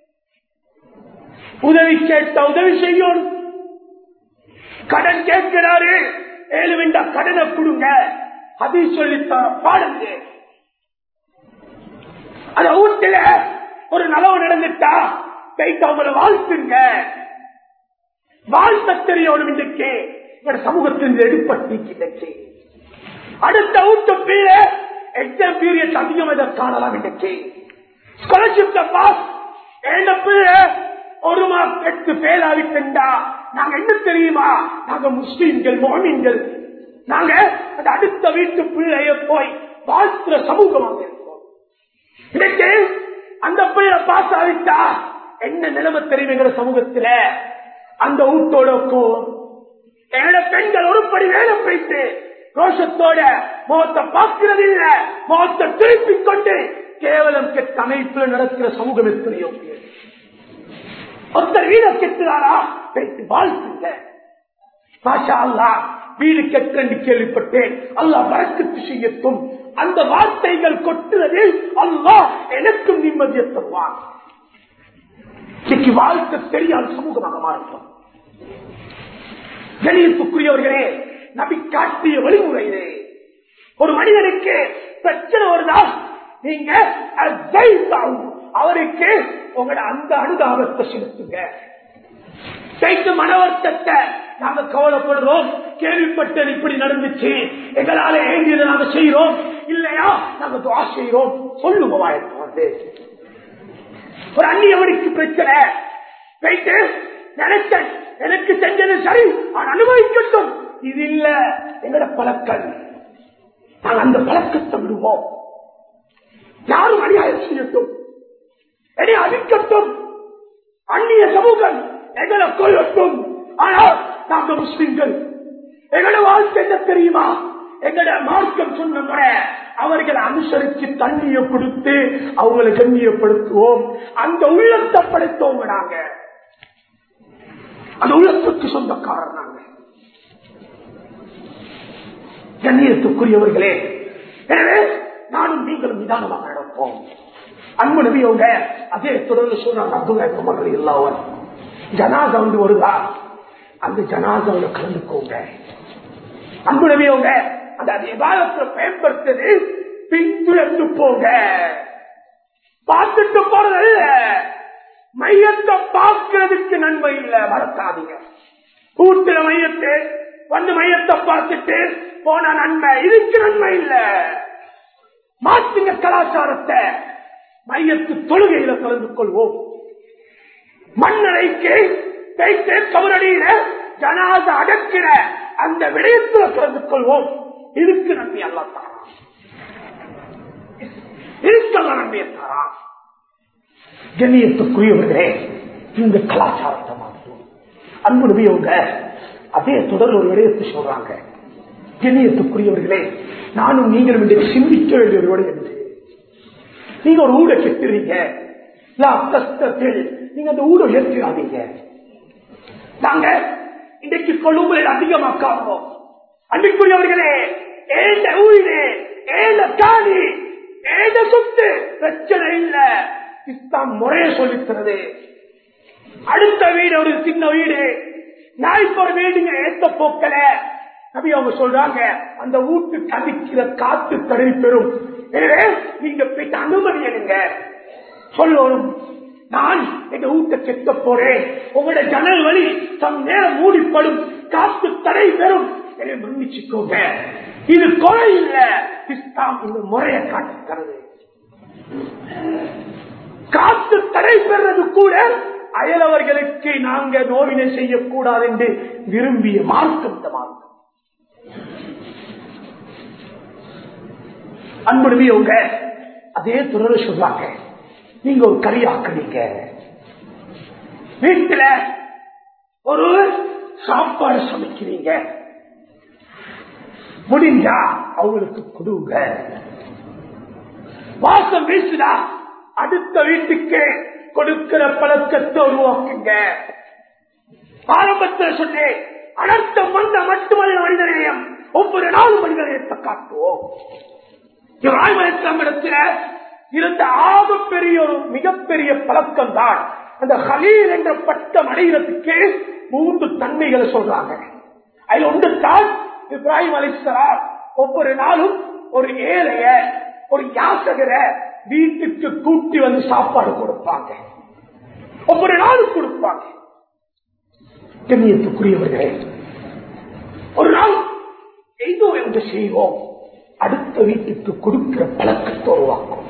உதவி கேட்ட உதவி செய்யும். கடன் கேட்கிறாரு, ஏழு வேண்டா கடனை கொடுங்க, ஹதீஸ் சொல்லித்தர பாடுங்க. அந்த வீட்டில ஒரு நலவு நடந்துட்டா போயிட்டு அவங்களை வாழ்த்துங்க. வாழ்த்த தெரியணும். இன்றைக்கு சமூகத்தின் எடுப்பட்டு அடுத்த வீட்டு பிள்ளை எக்ஸாம் பீரியட் அதிகம் இதை காணலாம். இன்றைக்கு ஸ்காலர்ஷிப் பாஸ் எந்த பிள்ளை ஒரு மார்க் எடுத்து ஃபெயில் ஆகிட்டா நாங்க என்ன தெரியுமா, நாங்க முஸ்லீம்கள் மோமின்கள், நாங்க அந்த அடுத்த வீட்டு பிள்ளைய போய் வாழ்த்துற சமூகமாக இருக்கோம். இன்னைக்கு அந்த பிள்ளை பாஸ் ஆகிட்டா என்ன நிலைமை தெரியும் எங்க சமூகத்துல? அந்த வீட்டோட என்னோட பெண்கள் ஒருபடி வேலை போயிட்டு ரோஷத்தோட முகத்தை பார்க்கிறது இல்ல, முகத்தை திருப்பிக் கொண்டு கேவலம் கெட்ட அமைப்பில் நடக்கிற சமூகம் எத்தனையோ பேர். ஒருத்தர் வீட கெட்டுறாரா பேசி வாழ்த்துங்க. மாஷா அல்லாஹ் வீடு கெட்டு கேள்விப்பட்டேன், அல்லாஹ் பரக்கத்து செய்யட்டும். அந்த வார்த்தைகள் கொட்டுறது அல்லாஹ் எனக்கும் நிம்மதியை தருவான். இன்னைக்கு வாழ்க்கை தெரியாத சமூகமாக மாறும். கணியத்துக்குரியவர்களே, நபி காட்டிய வழிமுறையிலே ஒரு மனிதனுக்கு பிரச்சனை வருதா, நீங்க அவருக்கு உங்களோட அந்த அனுதாபத்தை செலுத்துங்க. மனவர்த்தத்தை நாங்க கவலைப்படுறோம், கேள்விப்பட்டது இப்படி நடந்துச்சு, எங்களால ஏங்கியதை நாங்க செய்யறோம் இல்லையா, நாங்க துஆ செய்யறோம் சொல்லுவோம். ஒரு அந்நியவனுக்கு பிரச்சனை போயிட்டு நினைச்சேன் எனக்கு செஞ்சது சரி நான் அனுபவிக்கட்டும், இது இல்ல எங்களோட பழக்கம், நாங்கள் அந்த பழக்கத்தை விடுவோம். யாரும் அநியாயம் செய்யட்டும், என்னை அழிக்கட்டும், அந்நிய சமூகம் எங்களை கொள்ளட்டும், ஆனால் நாங்க முஸ்லிம்கள் எங்களோட வாழ்க்கை என்ன தெரியுமா, எங்களோட மார்க்கம் சொன்ன முறை அவர்களை அனுசரித்து தண்ணியை கொடுத்து அவங்களை கண்ணியப்படுத்துவோம். அந்த உள்ளத்தை படைத்தவங்க நாங்க, அந்த உள்ளத்துக்கு சொந்தக்காரர் நாங்க. கண்ணியத்துக்குரியவர்களே, எனவே நானும் நீங்களும் நிதானமாக நடப்போம். அன்பு நபி அவங்க அதே தொடர்ந்து சொல்றாங்க, அப்துல்லாஹ் உமர் இல்லாமல் ஜனாசா வந்து வருதா, அந்த ஜனாசாவில் கலந்துக்கோங்க. அன்பு நபி அவங்க அந்த விவாதத்தை பயன்படுத்தது பின்துயர்ந்து போங்க, பார்த்துட்டு போறது மையத்தை பார்க்கிறதுக்கு நன்மை இல்லை, மறக்காதீங்க. வீட்டுல மையத்தை வந்து மையத்தை பார்த்துட்டு போன நன்மை, இதுக்கு நன்மை இல்லை. மாற்றுங்க கலாச்சாரத்தை, மையத்து தொழுகையில கலந்து கொள்வோம். மண்ணறைக்கு கவரடியில ஜனாசா அடக்கிற அந்த விடயத்தில் கலந்து கொள்வோம். இதுக்கு நன்மை அல்லாஹ் தரான், இதுக்கெல்லாம் நன்மையை தரான். கண்ணியத்துக்குரியவர்களே, இந்த கலாச்சாரத்தை மாற்றுவோம். அன்பு நபியவங்க அதே தொடர் ஒரு விடயத்தை சொல்றாங்க. கண்ணியத்துக்குரியவர்களே, நானும் நீங்களும் இன்றைக்கு சிந்திக்க வேண்டிய ஒரு விடயம். நீங்க ஒரு ஊட கெட்டுறீங்க, கஷ்டத்தில் நீங்க அந்த ஊட ஏற்கிறாதீங்க. நாங்க இன்றைக்கு கொழும்புல அதிகமாக்காமோ, அன்றைக்குரியவர்களே, ஏண்ட ஊழே ஏண்ட காணி ஏண்ட சொத்து பிரச்சனை இல்ல, இஸ்லாம் முறையை சொல்லித்தரது. அடுத்த வீடு ஒரு சின்ன வீடு, நாய்க்கு ஒரு வீடுங்க ஏத்த போக்கல நபி அவங்க சொல்றாங்க, அந்த வீட்டுக்கு அடிக்கிற காத்து தடவி பெறும். எனவே நீங்க போயிட்டு அனுமதி எடுங்க சொல்லணும். நான் எங்க வீட்டை கெட்ட போறேன், உங்களோட ஜன்னல் வழி சம் நேரம் மூடிப்படும், காத்து தடை பெறும், எனவே மன்னிச்சுக்கோங்க. இது கொலை இல்ல, இஸ்லாம் இந்த முறையை காட்டுகிறது. காத்து தடை பெறுறது கூட அயலவர்களுக்கு நாங்க நோவினை செய்யக்கூடாது என்று விரும்பிய மார்க்கம் இந்த மார்க்கம். அன்புடைய அதே துறை சொல்றாங்க, நீங்க ஒரு கரியாக்குறீங்க, வீட்டுல ஒரு சாப்பாடு சமைக்கிறீங்க, முடிஞ்சா அவங்களுக்கு கொடுங்க. வாசம் வீசுதா அடுத்த வீட்டுக்கு கொடுக்கிற பழக்கத்தை உருவாக்குங்க. ஆரம்பத்தில் சொன்னேன், அனர்த்தம் வந்த மட்டுமல்ல மனிதநேயம், ஒவ்வொரு நாளும் மனிதநேயத்தை காட்டுவோம். இடத்துல இருந்த ஆகப்பெரிய ஒரு மிகப்பெரிய பழக்கம் தான் அந்த ஹலீல் என்ற பட்டம் அடைகிறதுக்கு மூன்று தன்மைகளை சொல்றாங்க. அதுல ஒன்று தான் இப்ராஹிம் அலைஹிஸ்ஸலாம் ஒவ்வொரு நாளும் ஒரு ஏழைய ஒரு யாசகரை வீட்டுக்கு கூட்டி வந்து சாப்பாடு கொடுப்பாங்க, ஒவ்வொரு நாளும் கொடுப்பாங்க. கண்ணியத்துக்குரியவர்களே, ஒரு நாள் ஏதோ என்று செய்வோம், அடுத்த வீட்டுக்கு கொடுக்கிற பழக்கத்தை உருவாக்கும்.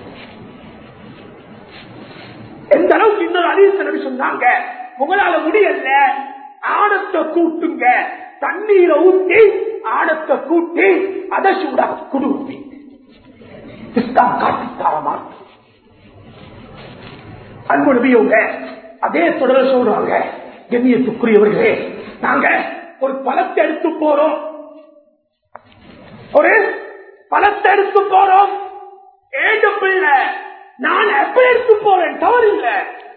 எந்த அளவுக்கு இன்னொரு அறிவித்தல் சொன்னாங்க, உங்களால முடியல, ஆடத்தை கூட்டுங்க, தண்ணீரை ஊற்றி ஆடத்தை கூட்டி அதை சூடாக குடுப்பி காட்டித்தாரமா அன்பு நபியவங்க அதே தொடர சொல்றாங்க. கண்ணியத்துக்குரியவர்களே, நாங்க ஒரு பழத்தை எடுத்து போறோம், ஒரு பழத்தை எடுத்து போறோம், ஏழு பிள்ளை நான் எப்ப எடுத்து போறேன், தவறில்லை,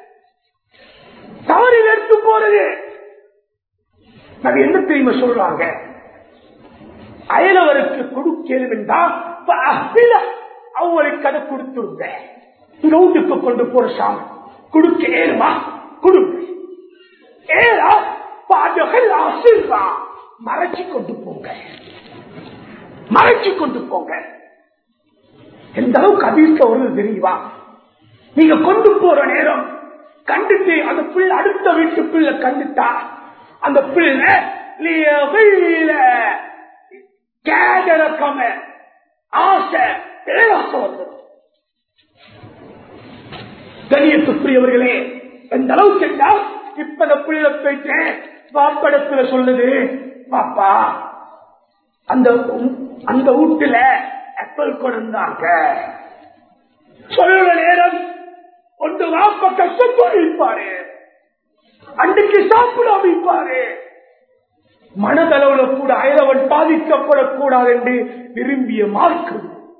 தவறில் எடுத்து போறது. அது என்ன தெரியுமா சொல்றாங்க, அயலவருக்கு கொடுக்கலும் என்றால் அவருக்கு அதை கொடுத்துருங்க. வீட்டுக்கு கொண்டு போற சாமி கொடுக்க ஏறுமா, கொடுங்க, ஏறா பாஜகள் ஆசிர்வா மறைச்சு கொண்டு போங்க, மறைச்சு கொண்டு போங்க. எந்த அளவுக்கு அதிர்ஷ்ட வருது தெரியுமா? நீங்க கொண்டு போற நேரம் கண்டுட்டு அந்த பிள்ளை அடுத்த வீட்டு பிள்ளை கண்டுட்டா அந்த பிள்ளை கேடரக்கம ஆசை பேராசை வந்துடும். கண்ணியத்துக்குரியவர்களே, எந்த அளவுக்கு என்றால் இப்ப அந்த பிள்ளை போயிட்டு பாப்படத்துல சொல்லுது, பாப்பா அந்த அந்த வீட்டுல ஆப்பிள் கொண்டாங்க சொல்ற நேரம் ஒன்று வாப்ப கஷ்டத்தோடு இருப்பாரு, அன்றைக்கு சாப்பிட அமைப்பாரு, மனதளவுல கூட அயலவன் பாதிக்கப்படக்கூடாது என்று விரும்பிய மார்க்கு.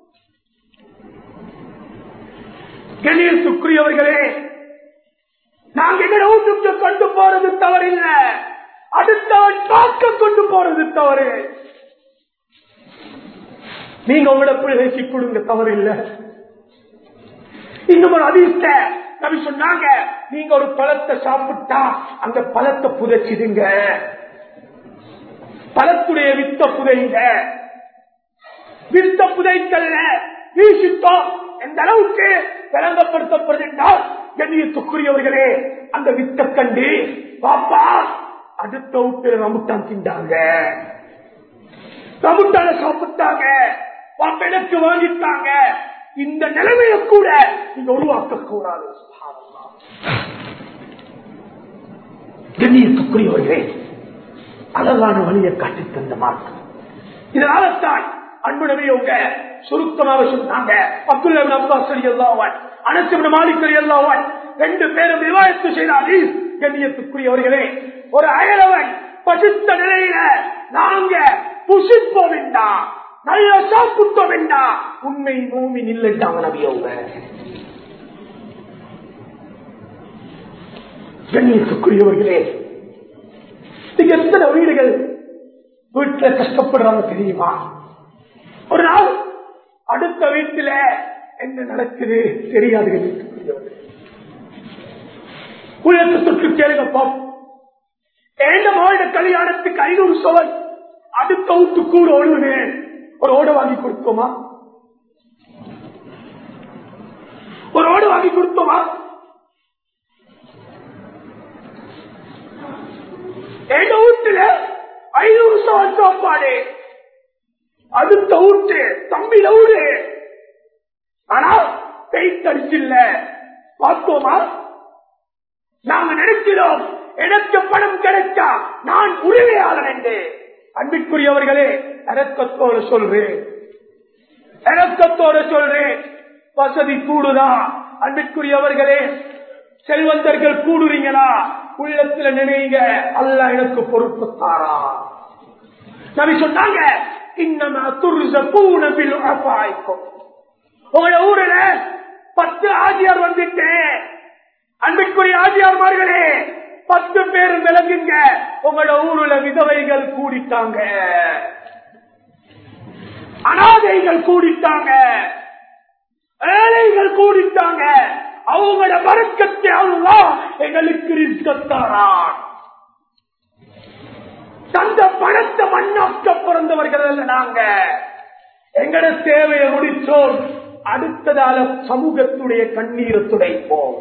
கணேசுக்குரியவர்களே, நாங்க எங்க வீட்டுக்கு கொண்டு போறது தவறில்லை, அடுத்தவன் பார்க்க கொண்டு போறது தவறு. நீங்க உங்களோட பிள்ளைக்கு கொடுங்க, தவறு இல்லை. இன்னும் ஒரு அதிர்ஷ்ட நபி சொன்னாங்க, நீங்க ஒரு பழத்தை சாப்பிட்டா அந்த பழத்தை புதைச்சிடுங்க, பழத்துடைய வித்த புதைங்க, வித்த புதைக்கல்ல வீசிட்டோம். எந்த அளவுக்கு விளங்கப்படுத்தப்படுகின்றால் கண்ணியத்துக்குரியவர்களே, அந்த வித்த கண்டு பாப்பா அடுத்த வீட்டில் ரமுட்டான் திண்டாங்க, ரமுட்டான சாப்பிட்டாங்க, பாப்பா எனக்கு வாங்கிட்டாங்க. இந்த நிலைமையை கூட நீங்க உருவாக்க கூடாது. கண்ணியத்துக்குரியவர்களே, அழகான வழியை காட்டி தந்த மார்க்கம். இதனால தான் அன்பு நபியவங்க சுருக்கமாக சொன்னாங்க, அப்துல்லா இப்னு அப்பாஸ் ரலியல்லாஹு அன்ஹு, அனஸ் இப்னு மாலிக் ரலியல்லாஹு அன்ஹு ரெண்டு பேரும் ரிவாயத் செய்தார்கள். கண்ணியத்துக்குரியவர்களே, ஒரு அயலவன் பசித்த நிலையில நாங்க புசிப்போம் என்றா, நல்ல சாப்பிட்டோம் என்றா உண்மை மூமின் இல்லைட்டாங்க நபியவங்க. கண்ணியத்துக்குரியவர்களே, எத்தனை வீடுகள் வீட்டுல கஷ்டப்படுறாங்க தெரியுமா? ஒரு நாள் அடுத்த வீட்டுல என்ன நடக்குது தெரியாது. உலகத்தை தொற்று கேளுங்கப்பா, எந்த மாநில கல்யாணத்துக்கு ஐநூறு சவன் அடுத்த வீட்டு கூட ஒழுகுது, ஒரு ஓட வாங்கி கொடுத்தோமா? ஒரு ஓட வாங்கி கொடுத்தோமா? எங்க வீட்டுல ஐநூறு சவன் சாப்பாடு, அடுத்த வீட்டு தம்பியில ஊரு, ஆனா பெய்தடிச்சில்ல பார்த்தோமா? நாங்க நினைக்கிறோம் எனக்கு பணம் கிடைச்சா நான் உரிமையாளன் என்று. அன்பிற்குரியவர்களே, இறக்கத்தோடு சொல்றேன், இறக்கத்தோடு சொல்றேன், வசதி கூடுதா? அன்பிற்குரியவர்களே, செல்வந்தர்கள் கூடுறீங்களா? உள்ளத்துல நினைங்க, அல்லாஹ் எனக்கு பொறுப்பு தாரா. நபி சொன்னாங்க, இன்னமா துர்ஸகூன பில் அஃபாயிக்கும். உங்க ஊர்ல பத்து ஆஜியார் வந்துட்டு, அன்பிற்குரிய ஆஜியார்மார்களே, பத்து பேர் விளங்குங்க, உங்களோட ஊருல விதவைகள் கூடிட்டாங்க, அனாதைகள் கூடிட்டாங்க, ஏழைகள் கூடிட்டாங்க. அவங்களோட பரக்கத்தை அல்லாஹ் எங்களுக்கு ரிஸ்கத்தாரான். தந்த பணத்தை மண்ணாக்க பிறந்தவர்கள் அல்ல நாங்க. எங்கட தேவையை முடிச்சோம், அடுத்ததால சமூகத்துடைய கண்ணீரை துடைப்போம்.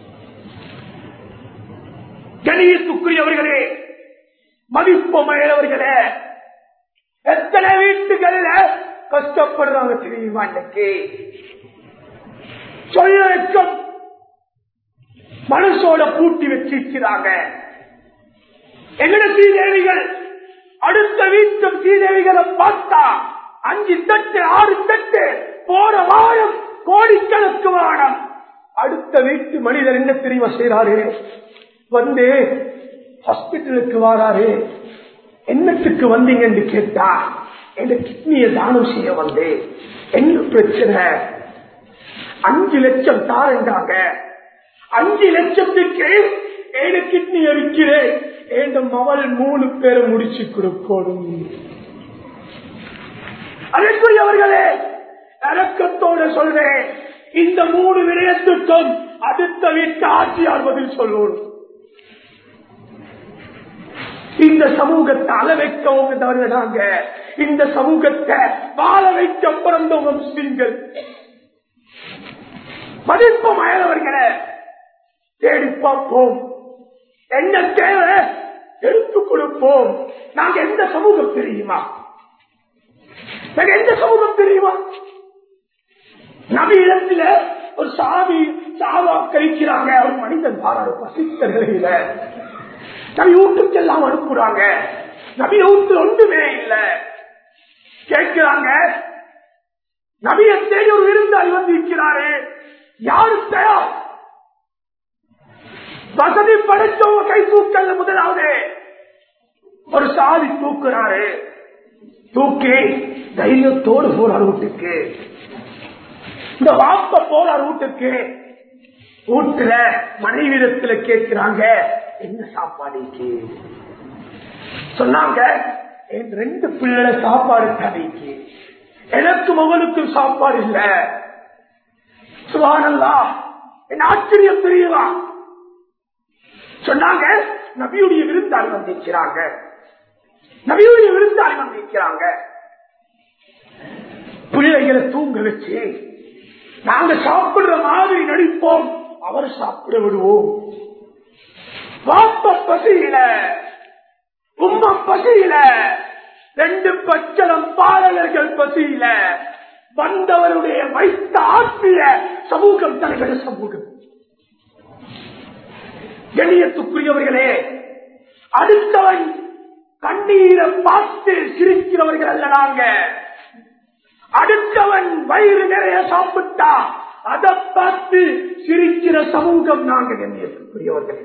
கணியத்துக்குரியவர்களே, மதிப்பமையவர்களே, எத்தனை வீட்டுகளில் கஷ்டப்படுறாங்க தெரியுமா? இன்னைக்கு சொல்லும் மனசோட பூட்டி வச்சிருக்கிறாங்க. எங்கட சீதேவிகள் அடுத்த வீட்டு சீதேவிகளை பார்த்தா அஞ்சு தட்டு ஆறு தட்டு போற வாரம் கோடிக்கணக்கு வாரம். அடுத்த வீட்டு மனிதர் என்ன தெரியுமா செய்யறாரு? வந்து ஹாஸ்பிட்டலுக்கு வராரு. என்னத்துக்கு வந்தீங்க என்று கேட்டா, என் கிட்னியை தானம் செய்ய வந்து என்ன பிரச்சனை, அஞ்சு லட்சம் தாரண்டாங்க, அஞ்சு லட்சத்துக்கு ஏழு கிட்னியை விற்கிறேன், என் மகள் மூணு பேரை முடிச்சு கொடுக்கணும். அதற்குரியவர்களே, இறக்கத்தோடு சொல்றேன், இந்த மூணு விடயத்துக்கும் அடுத்த வீட்டு ஆட்சியார் பதில் சொல்லணும். இந்த சமூகத்தை அள வைக்கவங்க தவறுனாங்க. இந்த சமூகத்தை வாழ வைக்க பிறந்தவங்க முஸ்லிம்கள். மதிப்பம் அயலவர்களை தேடி பார்ப்போம். என்ன தேவை எடுத்துக் கொடுப்போம். நாங்க எந்த சமூகம் தெரியுமா? நாங்க எந்த சமூகம் தெரியுமா? நபி இடத்துல ஒரு சாவி சாவா கழிக்கிறாங்க. ஒரு மனிதன் பாராரு பசித்த நிலையில நபி வீட்டுக்கு எல்லாம் அனுப்புறாங்க. நபி வீட்டு ஒன்றுமே இல்லை. கேட்கிறாங்க, நபியை தேடி ஒரு விருந்தாளி வந்து இருக்கிறாரு, யாரு தயார்? வசதி படைச்சவங்க கை தூக்கல. முதலாவது ஒரு சாதி தூக்குறாரு. தூக்கி தைரியத்தோடு போறார் வீட்டுக்கு. இந்த வாப்ப போறார் வீட்டுக்கு. வீட்டுல மனைவிடத்துல கேட்கிறாங்க, என்ன சாப்பாடு சொன்னாங்க? என் ரெண்டு பிள்ளை சாப்பாடு கடைக்கு, எனக்கு மகனுக்கும் சாப்பாடு இல்ல. சுப்ஹானல்லாஹ், என் ஆச்சரியம் தெரியவா? சொன்னாங்க, நபியுடைய விருந்தாளி வந்திருக்கிறாங்க. நபியுடைய விருந்தாளி வந்திருக்கிறாங்க. பிள்ளைகளை தூங்க வச்சு நாங்க சாப்பிடுற மாதிரி நடிப்போம், அவர் சாப்பிட விடுவோம். வாப்ப பசியில, உம்மா பசியில, ரெண்டு பச்சளம் பாலகர்கள் பசியில வந்தவருடைய வைத்த ஆற்றிய சமூகம் தலைவர் சமூகம். கண்ணியத்துக்குரியவர்களே, அடுத்தவன் கண்ணீரை பார்த்து சிரிக்கிறவர்கள் அல்ல நாங்க. அடுத்தவன் வயிறு நிறைய சாப்பிட்டா அதை பார்த்து சிரிக்கிற சமூகம் நாங்க. கண்ணியத்துக்குரியவர்கள்,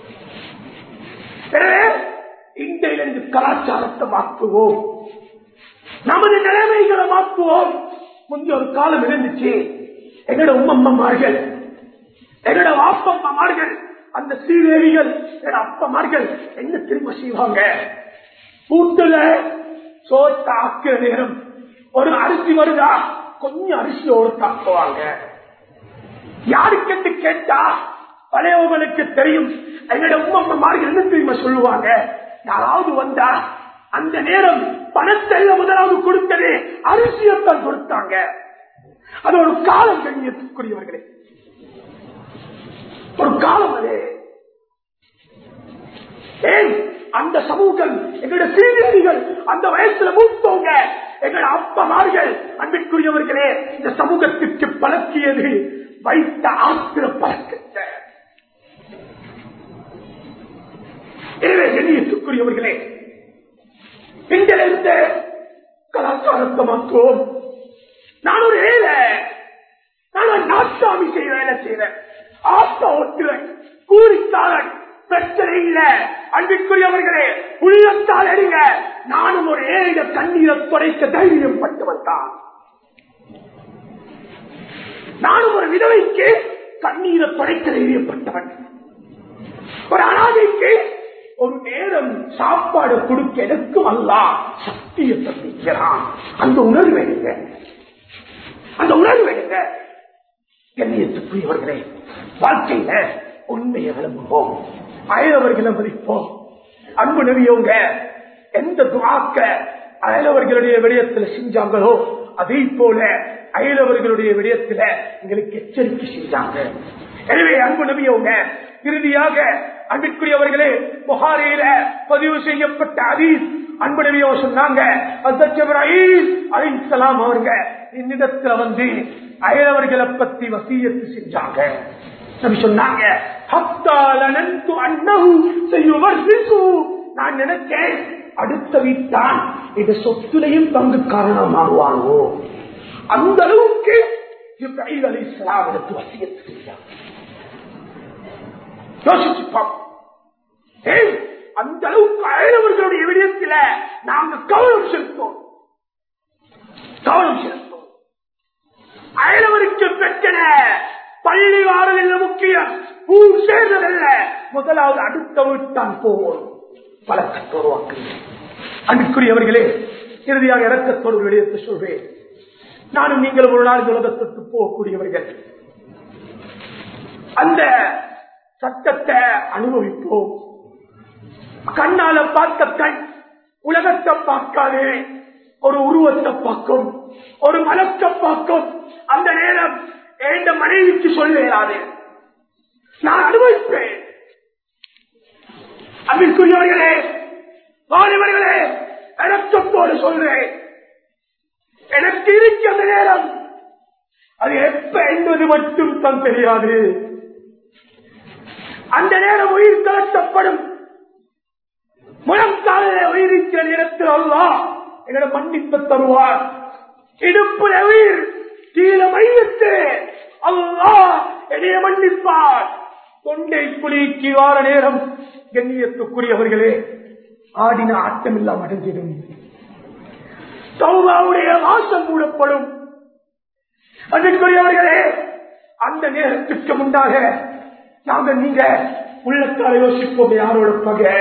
இன்றையிலிருந்து கலாச்சாரத்தை மாற்றுவோம், நமது நிலைமைகளை மாற்றுவோம். முந்தைய ஒரு காலம் இருந்துச்சு, எங்கட உம்மம்மார்கள், எங்கட வாப்பம்மார்கள், அந்த சீதேவிகள், எங்க அப்பமார்கள் என்ன திரும்ப செய்வாங்க? வீட்டுல சோத்த ஆக்கிற நேரம் ஒரு அரிசி வருதா, கொஞ்சம் அரிசியோடு தாக்குவாங்க. யாருக்கென்று கேட்டா பழையவங்களுக்கு தெரியும். எங்கட உம்மம்மார்கள் என்ன திரும்ப சொல்லுவாங்க? யாராவது வந்தா அந்த நேரம் பணத்தை முதலாவது கொடுத்தது அரிசியத்தான் கொடுத்தாங்க. அது ஒரு காலம். கண்ணியத்துக்குரியவர்களே, ஒரு காலம் அது. ஏன் அந்த சமூகம், எங்களோட சீனியர்கள், அந்த வயசுல மூத்தவங்க, எங்களோட அப்பமார்கள், அன்பிற்குரியவர்களே, இந்த சமூகத்திற்கு பழக்கியது வைத்த ஆத்திர பழக்கத்தை. எனவே கண்ணியத்துக்குரியவர்களே, இங்கிருந்து கலாச்சாரத்தை மாற்றுவோம். நான் ஒரு ஏழை, நான் ஒரு நாட்டாமி செய்ய வேலை செய்வேன், ஆத்த ஓட்டுவேன், கூலிக்காரன், பிரச்சனை இல்ல. அன்பிற்குரியவர்களே, உள்ளத்தால் அறிங்க, நானும் ஒரு ஏழை தண்ணீரை துடைக்க தைரியம் பட்டவன் தான். நானும் ஒரு விதவைக்கு கண்ணீரை துடைக்க தைரியப்பட்டவன். ஒரு அனாதைக்கு ஒரு நேரம் சாப்பாடு கொடுக்க எனக்கும் அல்லாஹ் சக்தியை தந்திக்கிறான். அந்த உணர்வு எடுங்க, அந்த உணர்வு எடுங்க. கண்ணியத்துக்குரியவர்களே, வாழ்க்கையில உண்மையை விளம்புவோம், அயலவர்களை மதிப்போம். அன்பு நபியவங்க எந்த துஆக்க அயலவர்களுடைய விடயத்தில் செஞ்சாங்களோ அதே போல அயலவர்களுடைய விடயத்துல எங்களுக்கு எச்சரிக்கை செஞ்சாங்க. எனவே அன்பு நபி அவங்க இறுதியாக அன்பிற்குரியவர்களே புகாரியில பதிவு செய்யப்பட்ட ஹதீஸ் அன்பு நபியோ சொன்னாங்க, ஹஜ்ரத் ஜிப்ரீல் அலைஹிஸ்ஸலாம் அவங்க என்னிடத்துல வந்து அயலவர்களை பத்தி வசியத்து செஞ்சாங்க. நபி சொன்னாங்க, ஹத்தா லனன்து அன்னஹு சயுவர்ரிசு, நான் நினைச்சேன் அடுத்த வீட்டான் இந்த சொத்துலையும் பங்கு காரணமாகுவானோ, அந்த அளவுக்கு ஜிப்ரீல் அலைஹிஸ்ஸலாம் எனக்கு வசியத்து செஞ்சாங்க. யோசிச்சு பார்ப்போம், அந்த அளவுக்கு அயலவர்களுடைய விடயத்தில் நாங்க கவனம் செலுத்தோம் கவனம் செலுத்தோம் அயலவருக்கு பிரச்சனை பள்ளி வாரதில் முக்கியம், ஊர் சேர்ந்ததல்ல, முதலாவது அடுத்த வீட்டான் போவோம் பழக்கத்தை உருவாக்கு. அன்புக்குரியவர்களே, இறுதியாக இறக்கத்தோடு விடயத்தை சொல்வேன். நானும் நீங்கள் ஒரு நாள் உலகத்திற்கு போகக்கூடியவர்கள், அந்த சட்டத்தை அனுபவிப்போம். கண்ணால பார்த்த கண் உலகத்தை பார்க்காதே, ஒரு உருவத்தை பார்க்கும், ஒரு மனத்தை பார்க்கும். அந்த நேரம் எந்த மனைவிக்கு சொல்லேறாது, நான் அனுபவிப்பேன். அன்பிற்குரியவர்களே, வாலிபர்களே, இறக்கத்தோடு சொல்றேன், எனக்கு இருக்கு அந்த நேரம், அது எப்ப என்பது மட்டும் தான் தெரியாது. அந்த நேரம் உயிர் கலட்டப்படும். முழங்கால உயிரிக்கிற நேரத்தில் அல்லாஹ் எங்களை மன்னிப்பு தருவார். இடுப்புல உயிர் கீழே மையத்து அல்லாஹ் என்னைய மன்னிப்பார். தொண்டை குளிக்கு வார நேரம் கண்ணியத்துக்குரியவர்களே, ஆடின ஆட்டம் இல்லாம அடைஞ்சிடும். தௌபாவுடைய வாசம் மூடப்படும். அதற்குரியவர்களே, அந்த நேரத்திற்கு முன்னாக நாங்கள் நீங்க உள்ளத்தால யோசிப்போம், யாரோட பகை,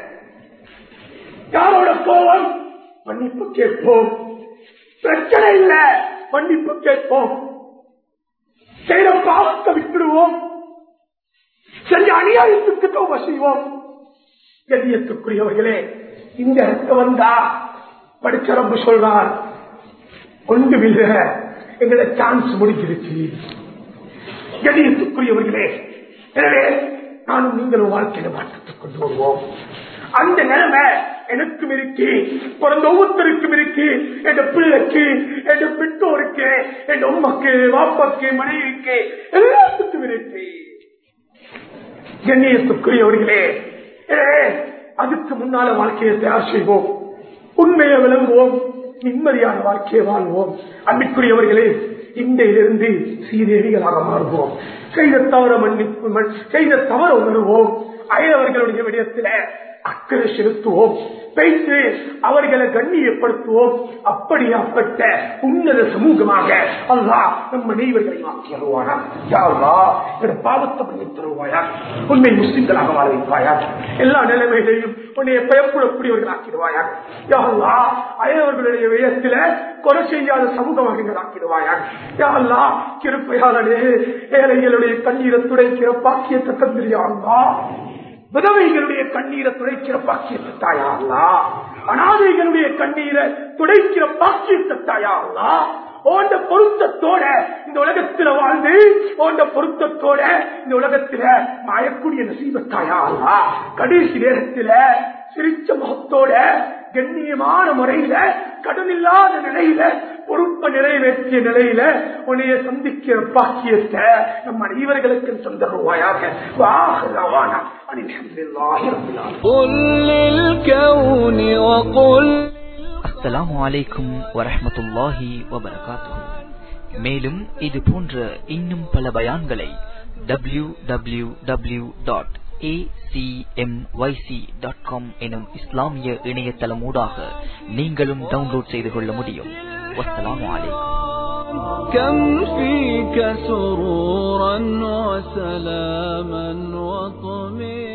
யாரோட கோபம், மன்னிப்பு கேட்போம். பிரச்சனை இல்ல, மன்னிப்பு கேட்போம். செய்த பாவத்தை விட்டுடுவோம், செஞ்ச அநியாயத்துக்கு தௌபா செய்வோம். கண்ணியத்துக்குரியவர்களே, இந்த இடத்து வந்தா படிச்ச ரப்பு சொல்றார், ஒன்று வில்ல எங்களை சான்ஸ் முடிஞ்சிருச்சு. கண்ணியத்துக்குரியவர்களே, எனவே நானும் நீங்களும் வாழ்க்கையில மாற்றத்தை கொண்டு வருவோம். அந்த நிலைமை எனக்கும் இருக்கு, பிறந்த ஒவ்வொருத்தருக்கும் இருக்கு, என் பிள்ளைக்கு, என் பெற்றோருக்கு, என் உம்மக்கு, வாப்பாக்கு, மனைவிக்கு, எல்லாத்துக்கும் இருக்கு. கண்ணியத்துக்குரியவர்களே, அதுக்கு முன்னால வாழ்க்கையை தயார் செய்வோம், உண்மையை விளங்குவோம், நிம்மதியான வாழ்க்கையை வாழ்வோம். அன்பிற்குரியவர்களே, இன்றையிலிருந்து சீரேவிகளாக மாறுவோம். செய்த தவற மன்னிப்பு, செய்த தவற உணர்வோம். அயலவர்களுடைய விடயத்தில அக்கறை செலுத்துவோம், பேசி அவர்களை கண்ணியப்படுத்துவோம். அப்படியாப்பட்ட உன்னத சமூகமாக அல்லாஹ் நம் அனைவர்களை மாற்றி அருவாயா. யா அல்லாஹ், என்ற பாவத்தை பண்ணி தருவாயா, உண்மை முஸ்லிம்களாக வாழ வைப்பாயா, எல்லா நிலைமைகளையும் உன்னை பயப்படக்கூடியவர்கள் ஆக்கிடுவாயா. யா அல்லாஹ், அயலவர்களுடைய விடயத்தில கொலை செய்யாத சமூகமாக ஆக்கிடுவாயா. யா அல்லாஹ், கிருப்பையாளனே, ஏழைகளுடைய கண்ணீரை துடைக்கிற பாக்கியத்தை தந்திரியா அல்லாஹ், விதவைகளுடைய கண்ணீரை துடைக்கிற பாக்கியத்தை தாயா அல்லாஹ், அனாதைகளுடைய கண்ணீரை துடைக்கிற பாக்கியத்தை தாயா அல்லாஹ், ஓண்ட பொருத்தத்தோட இந்த உலகத்தில வாழ்ந்து ஓண்ட பொருத்தத்தோட இந்த உலகத்தில மாயக்கூடிய நசீபத்தாயா அல்லாஹ், கடைசி நேரத்தில சிரிச்ச முகத்தோட கண்ணியமான முறையில கடன் இல்லாத நிலையில பொறுப்பை நிறைவேற்றிய நிலையில உன்னைய சந்திக்கிற பாக்கியத்தை நம் அனைவர்களுக்கு தந்தருவாயாக. அஸ்ஸலாமு அலைக்கும் வரஹ்மத்துல்லாஹி வபரகாத்துஹு. மேலும் இது போன்ற இன்னும் பல பயான்களை W W W dot A C M Y C dot com எனும் இஸ்லாமிய இணையதளம் ஊடாக நீங்களும் டவுன்லோட் செய்து கொள்ள முடியும். வஸ்ஸலாமு அலைக்கும். كم فيك سرورا وسلاما وطمئنا